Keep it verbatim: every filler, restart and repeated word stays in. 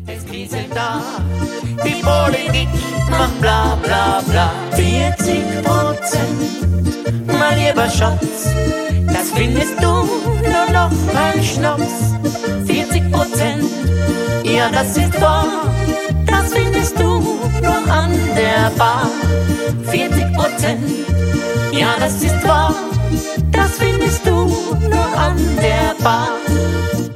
Es kriselt da, die Politik macht bla bla bla. vierzig Prozent, mein lieber Schatz, das findest du nur noch beim Schnaps. vierzig Prozent, ja das ist wahr, das findest du nur an der Bar. vierzig Prozent, ja das ist wahr, das findest du nur an der Bar.